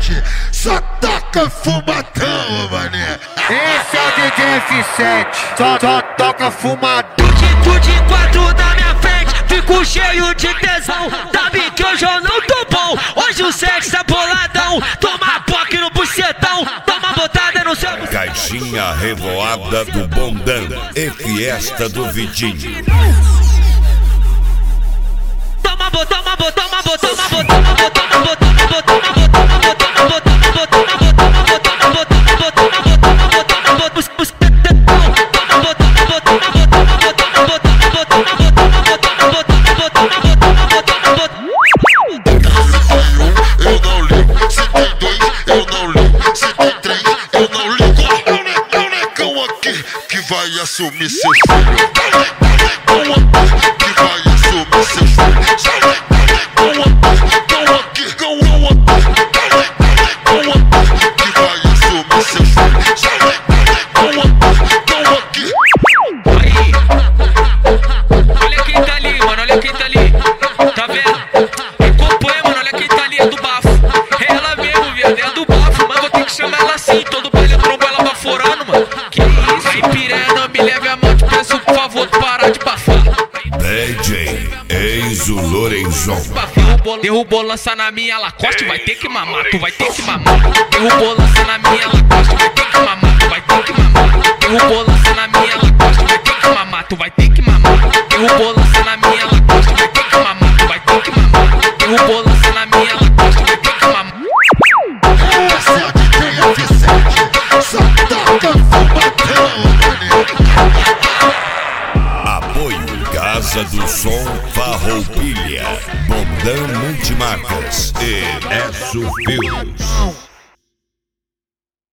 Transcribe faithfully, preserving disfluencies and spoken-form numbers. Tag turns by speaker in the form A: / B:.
A: sete, só toca fumadão, mané.
B: Esse é o D J F sete, só, só toca fumadão.
C: Tu de quatro na minha frente, fico cheio de tesão. Sabe que hoje eu não tô bom, hoje o sexo é boladão. Toma poque no bucetão, toma botada no seu...
D: Caixinha revoada do Bondão e Fiesta do Vitinho.
C: Toma botão, toma botão, toma botão, toma botão, toma botão, toma botão, toma botão, toma botão, toma botão, toma botão, toma botão, toma botão, toma botão, toma botão, toma botão, toma botão,
A: Eu não ligo, se tem dois, eu não ligo, se tem três, eu não ligo. É o negão aqui que vai assumir seus filhos. É o negão aqui que vai assumir seus filhos. É o negão aqui, é o negão aqui que vai assumir seus filhos. É o negão aqui.
C: Olha quem tá ali, mano, olha quem tá ali. Tá vendo? Acompanha, mano, olha quem tá ali, é do bafo. É ela mesmo, viado, é do bafo. Mas vou ter que chamar ela assim, todo baile eu trombo ela baforando, mano. Que isso, se piranha não me leve a mão, te peço por favor, parar de bafar.
D: D J Enzo Lorenzon.
C: Derrubou, derrubou, lança na minha Lacoste, vai ter que mamar, tu vai ter que mamar. Derrubou, lança na minha Lacoste, vai ter que mamar, tu vai ter que mamar. Derrubou, lança na minha Lacoste, vai ter que mamar, tu vai ter que mamar. Derrubou, lança na minha Lacoste, vai ter que mamar, tu vai ter que mamar. Derrubou, lança na minha Lacoste, vai ter que mamar.
A: Essa é a D J F sete, só toca fumadão, mané.
D: Apoio Casa do Som Farroupilha, Bondão Multimarcas e Esso Fios.